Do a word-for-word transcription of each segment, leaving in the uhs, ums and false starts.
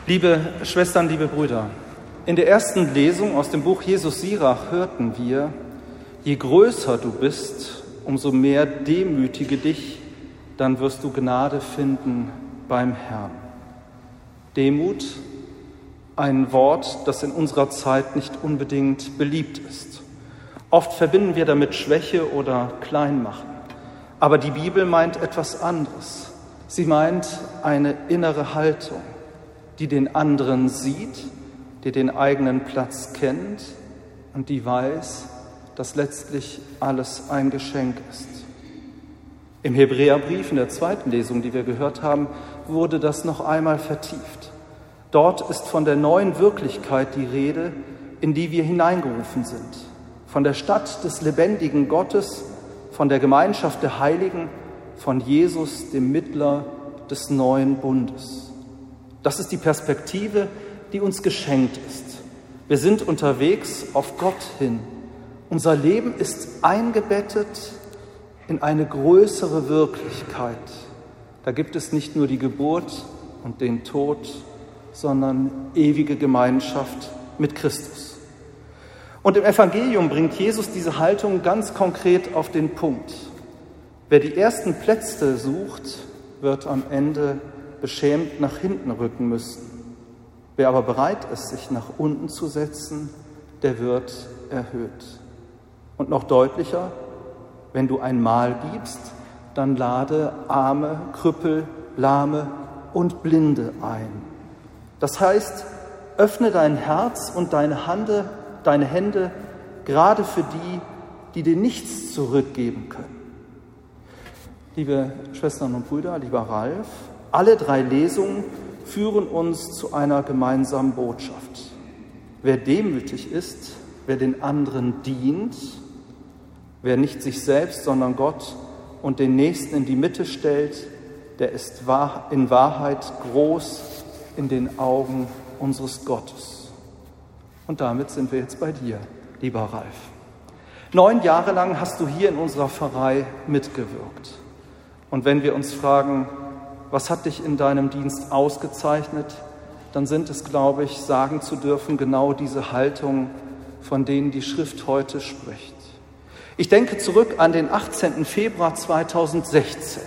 Liebe Schwestern, liebe Brüder, in der ersten Lesung aus dem Buch Jesus Sirach hörten wir: Je größer du bist, umso mehr demütige dich, dann wirst du Gnade finden beim Herrn. Demut, ein Wort, das in unserer Zeit nicht unbedingt beliebt ist. Oft verbinden wir damit Schwäche oder Kleinmachen. Aber die Bibel meint etwas anderes. Sie meint eine innere Haltung, die den anderen sieht, die den eigenen Platz kennt und die weiß, dass letztlich alles ein Geschenk ist. Im Hebräerbrief, in der zweiten Lesung, die wir gehört haben, wurde das noch einmal vertieft. Dort ist von der neuen Wirklichkeit die Rede, in die wir hineingerufen sind. Von der Stadt des lebendigen Gottes, von der Gemeinschaft der Heiligen, von Jesus, dem Mittler des neuen Bundes. Das ist die Perspektive, die uns geschenkt ist. Wir sind unterwegs auf Gott hin. Unser Leben ist eingebettet in eine größere Wirklichkeit. Da gibt es nicht nur die Geburt und den Tod, sondern ewige Gemeinschaft mit Christus. Und im Evangelium bringt Jesus diese Haltung ganz konkret auf den Punkt. Wer die ersten Plätze sucht, wird am Ende beschämt nach hinten rücken müssen. Wer aber bereit ist, sich nach unten zu setzen, der wird erhöht. Und noch deutlicher: Wenn du ein Mahl gibst, dann lade Arme, Krüppel, Lahme und Blinde ein. Das heißt, öffne dein Herz und deine Hände, deine Hände gerade für die, die dir nichts zurückgeben können. Liebe Schwestern und Brüder, lieber Ralf, alle drei Lesungen führen uns zu einer gemeinsamen Botschaft. Wer demütig ist, wer den anderen dient, wer nicht sich selbst, sondern Gott und den Nächsten in die Mitte stellt, der ist in Wahrheit groß in den Augen unseres Gottes. Und damit sind wir jetzt bei dir, lieber Ralf. Neun Jahre lang hast du hier in unserer Pfarrei mitgewirkt. Und wenn wir uns fragen, was hat dich in deinem Dienst ausgezeichnet, dann sind es, glaube ich, sagen zu dürfen, genau diese Haltung, von denen die Schrift heute spricht. Ich denke zurück an den achtzehnten Februar zweitausendsechzehn.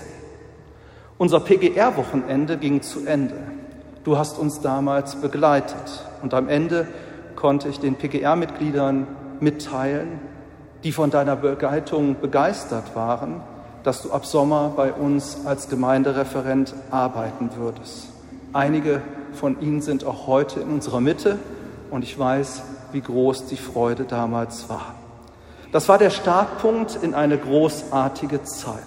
Unser P G R-Wochenende ging zu Ende. Du hast uns damals begleitet und am Ende konnte ich den P G R-Mitgliedern mitteilen, die von deiner Begleitung begeistert waren, dass du ab Sommer bei uns als Gemeindereferent arbeiten würdest. Einige von ihnen sind auch heute in unserer Mitte und ich weiß, wie groß die Freude damals war. Das war der Startpunkt in eine großartige Zeit.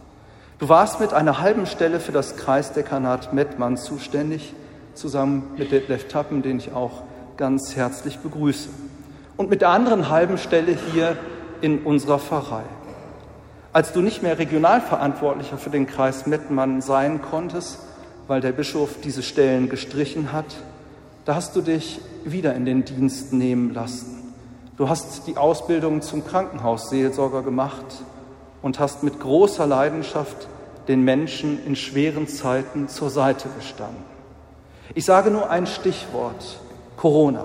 Du warst mit einer halben Stelle für das Kreisdekanat Mettmann zuständig, zusammen mit Detlef Tappen, den ich auch ganz herzlich begrüße. Und mit der anderen halben Stelle hier in unserer Pfarrei. Als du nicht mehr Regionalverantwortlicher für den Kreis Mettmann sein konntest, weil der Bischof diese Stellen gestrichen hat, da hast du dich wieder in den Dienst nehmen lassen. Du hast die Ausbildung zum Krankenhausseelsorger gemacht und hast mit großer Leidenschaft den Menschen in schweren Zeiten zur Seite gestanden. Ich sage nur ein Stichwort: Corona.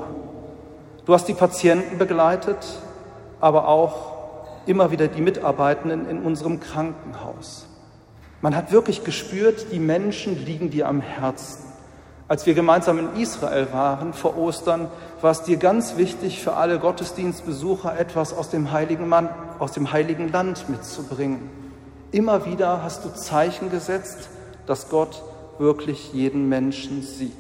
Du hast die Patienten begleitet, aber auch immer wieder die Mitarbeitenden in unserem Krankenhaus. Man hat wirklich gespürt, die Menschen liegen dir am Herzen. Als wir gemeinsam in Israel waren vor Ostern, war es dir ganz wichtig, für alle Gottesdienstbesucher etwas aus dem Heiligen Mann, aus dem Heiligen Land mitzubringen. Immer wieder hast du Zeichen gesetzt, dass Gott wirklich jeden Menschen sieht.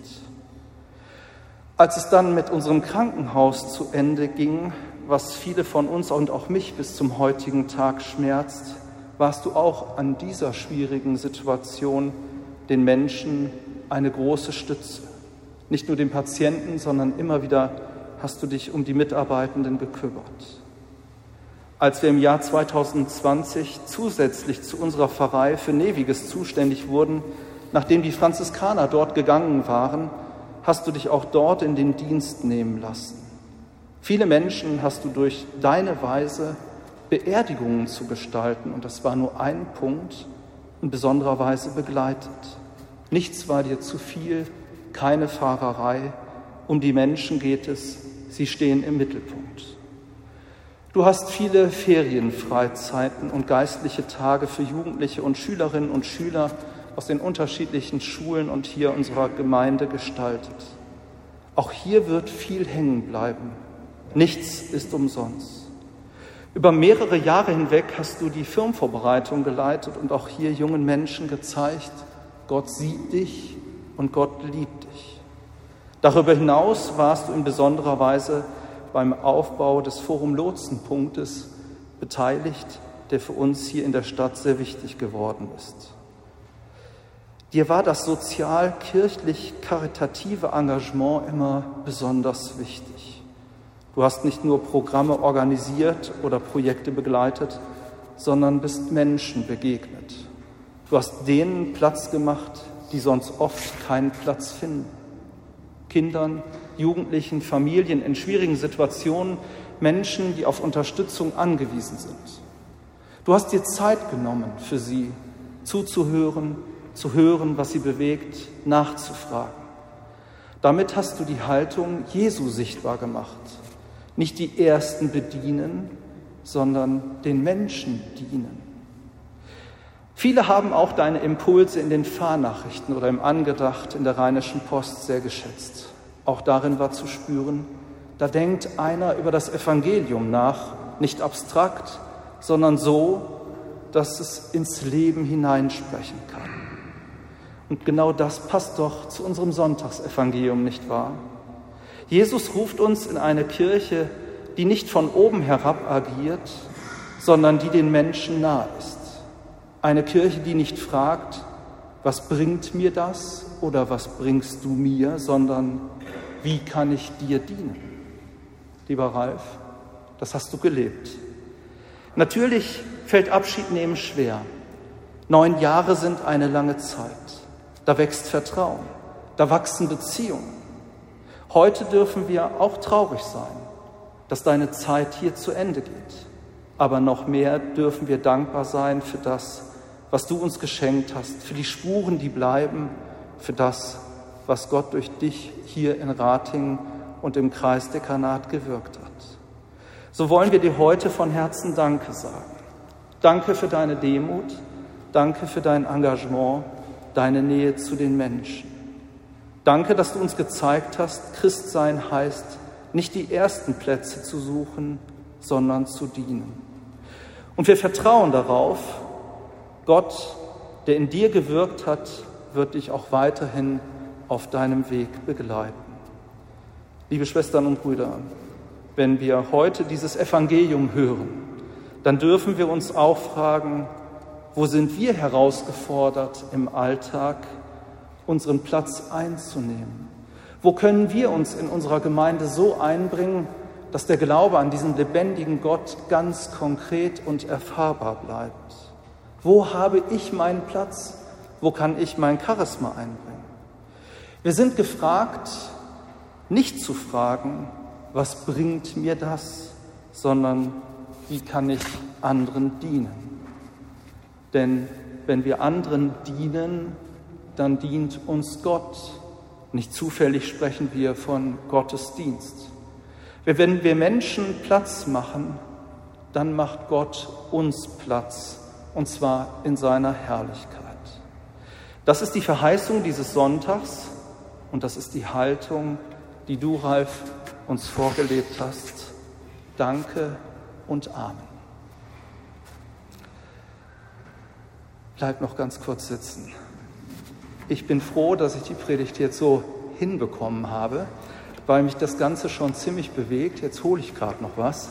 Als es dann mit unserem Krankenhaus zu Ende ging, was viele von uns und auch mich bis zum heutigen Tag schmerzt, warst du auch an dieser schwierigen Situation den Menschen eine große Stütze. Nicht nur den Patienten, sondern immer wieder hast du dich um die Mitarbeitenden gekümmert. Als wir im Jahr zweitausendzwanzig zusätzlich zu unserer Pfarrei für Neviges zuständig wurden, nachdem die Franziskaner dort gegangen waren, hast du dich auch dort in den Dienst nehmen lassen. Viele Menschen hast du durch deine Weise, Beerdigungen zu gestalten, und das war nur ein Punkt, in besonderer Weise begleitet. Nichts war dir zu viel, keine Fahrerei. Um die Menschen geht es, sie stehen im Mittelpunkt. Du hast viele Ferienfreizeiten und geistliche Tage für Jugendliche und Schülerinnen und Schüler aus den unterschiedlichen Schulen und hier unserer Gemeinde gestaltet. Auch hier wird viel hängen bleiben. Nichts ist umsonst. Über mehrere Jahre hinweg hast du die Firmenvorbereitung geleitet und auch hier jungen Menschen gezeigt, Gott sieht dich und Gott liebt dich. Darüber hinaus warst du in besonderer Weise beim Aufbau des Forum Lotsenpunktes beteiligt, der für uns hier in der Stadt sehr wichtig geworden ist. Dir war das sozial-kirchlich-karitative Engagement immer besonders wichtig. Du hast nicht nur Programme organisiert oder Projekte begleitet, sondern bist Menschen begegnet. Du hast denen Platz gemacht, die sonst oft keinen Platz finden. Kindern, Jugendlichen, Familien in schwierigen Situationen, Menschen, die auf Unterstützung angewiesen sind. Du hast dir Zeit genommen für sie, zuzuhören, zu hören, was sie bewegt, nachzufragen. Damit hast du die Haltung Jesu sichtbar gemacht. Nicht die Ersten bedienen, sondern den Menschen dienen. Viele haben auch deine Impulse in den Fahrnachrichten oder im Angedacht in der Rheinischen Post sehr geschätzt. Auch darin war zu spüren, da denkt einer über das Evangelium nach, nicht abstrakt, sondern so, dass es ins Leben hineinsprechen kann. Und genau das passt doch zu unserem Sonntagsevangelium, nicht wahr? Jesus ruft uns in eine Kirche, die nicht von oben herab agiert, sondern die den Menschen nahe ist. Eine Kirche, die nicht fragt, was bringt mir das oder was bringst du mir, sondern wie kann ich dir dienen? Lieber Ralf, das hast du gelebt. Natürlich fällt Abschied nehmen schwer. Neun Jahre sind eine lange Zeit. Da wächst Vertrauen, da wachsen Beziehungen. Heute dürfen wir auch traurig sein, dass deine Zeit hier zu Ende geht. Aber noch mehr dürfen wir dankbar sein für das, was du uns geschenkt hast, für die Spuren, die bleiben, für das, was Gott durch dich hier in Ratingen und im Kreisdekanat gewirkt hat. So wollen wir dir heute von Herzen Danke sagen. Danke für deine Demut, danke für dein Engagement, deine Nähe zu den Menschen. Danke, dass du uns gezeigt hast, Christsein heißt, nicht die ersten Plätze zu suchen, sondern zu dienen. Und wir vertrauen darauf, Gott, der in dir gewirkt hat, wird dich auch weiterhin auf deinem Weg begleiten. Liebe Schwestern und Brüder, wenn wir heute dieses Evangelium hören, dann dürfen wir uns auch fragen, wo sind wir herausgefordert im Alltag, unseren Platz einzunehmen? Wo können wir uns in unserer Gemeinde so einbringen, dass der Glaube an diesen lebendigen Gott ganz konkret und erfahrbar bleibt? Wo habe ich meinen Platz? Wo kann ich mein Charisma einbringen? Wir sind gefragt, nicht zu fragen, was bringt mir das, sondern wie kann ich anderen dienen? Denn wenn wir anderen dienen, dann dient uns Gott. Nicht zufällig sprechen wir von Gottesdienst. Wenn wir Menschen Platz machen, dann macht Gott uns Platz, und zwar in seiner Herrlichkeit. Das ist die Verheißung dieses Sonntags und das ist die Haltung, die du, Ralf, uns vorgelebt hast. Danke und Amen. Bleib noch ganz kurz sitzen. Ich bin froh, dass ich die Predigt jetzt so hinbekommen habe, weil mich das Ganze schon ziemlich bewegt. Jetzt hole ich gerade noch was.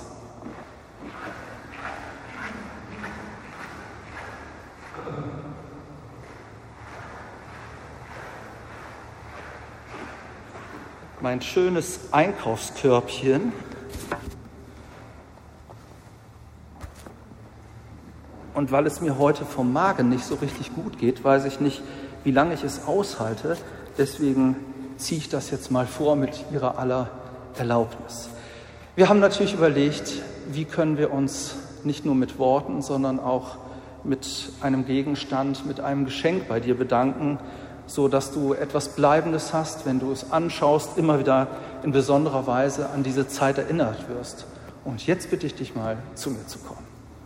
Mein schönes Einkaufskörbchen. Und weil es mir heute vom Magen nicht so richtig gut geht, weiß ich nicht, wie lange ich es aushalte. Deswegen ziehe ich das jetzt mal vor mit Ihrer aller Erlaubnis. Wir haben natürlich überlegt, wie können wir uns nicht nur mit Worten, sondern auch mit einem Gegenstand, mit einem Geschenk bei dir bedanken. so dass du etwas Bleibendes hast, wenn du es anschaust, immer wieder in besonderer Weise an diese Zeit erinnert wirst. Und jetzt bitte ich dich mal, zu mir zu kommen.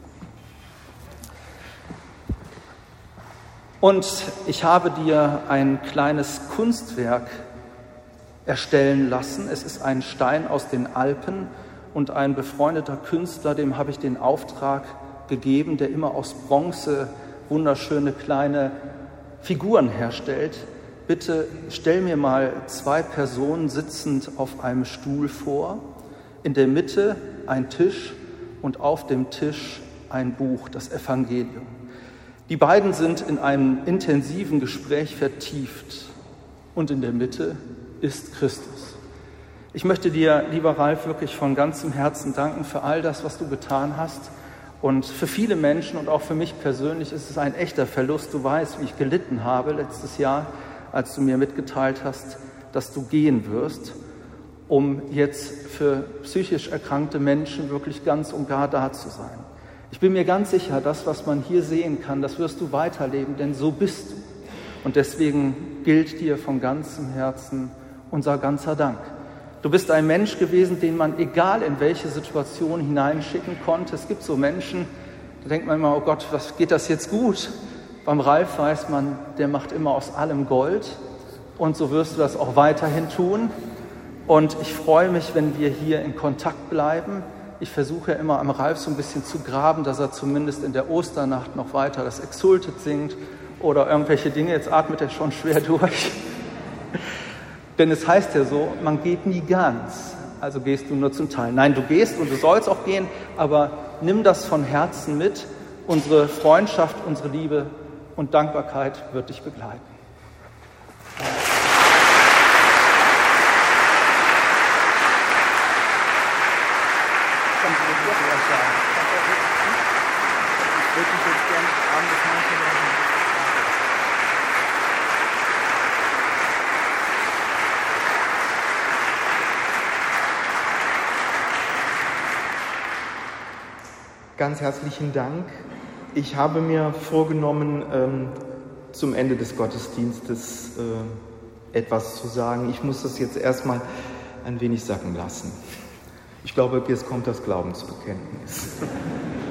Und ich habe dir ein kleines Kunstwerk erstellen lassen. Es ist ein Stein aus den Alpen und ein befreundeter Künstler, dem habe ich den Auftrag gegeben, der immer aus Bronze wunderschöne kleine Figuren herstellt. Bitte stell mir mal zwei Personen sitzend auf einem Stuhl vor, in der Mitte ein Tisch und auf dem Tisch ein Buch, das Evangelium. Die beiden sind in einem intensiven Gespräch vertieft und in der Mitte ist Christus. Ich möchte dir, lieber Ralf, wirklich von ganzem Herzen danken für all das, was du getan hast. Und für viele Menschen und auch für mich persönlich ist es ein echter Verlust. Du weißt, wie ich gelitten habe letztes Jahr, als du mir mitgeteilt hast, dass du gehen wirst, um jetzt für psychisch erkrankte Menschen wirklich ganz und gar da zu sein. Ich bin mir ganz sicher, das, was man hier sehen kann, das wirst du weiterleben, denn so bist du. Und deswegen gilt dir von ganzem Herzen unser ganzer Dank. Du bist ein Mensch gewesen, den man egal in welche Situation hineinschicken konnte. Es gibt so Menschen, da denkt man immer, oh Gott, was geht das jetzt gut? Beim Ralf weiß man, der macht immer aus allem Gold. Und so wirst du das auch weiterhin tun. Und ich freue mich, wenn wir hier in Kontakt bleiben. Ich versuche ja immer am Ralf so ein bisschen zu graben, dass er zumindest in der Osternacht noch weiter das Exultet singt oder irgendwelche Dinge. Jetzt atmet er schon schwer durch. Denn es heißt ja so, man geht nie ganz, also gehst du nur zum Teil. Nein, du gehst und du sollst auch gehen, aber nimm das von Herzen mit. Unsere Freundschaft, unsere Liebe und Dankbarkeit wird dich begleiten. Ganz herzlichen Dank. Ich habe mir vorgenommen, ähm, zum Ende des Gottesdienstes äh, etwas zu sagen. Ich muss das jetzt erstmal ein wenig sacken lassen. Ich glaube, jetzt kommt das Glaubensbekenntnis.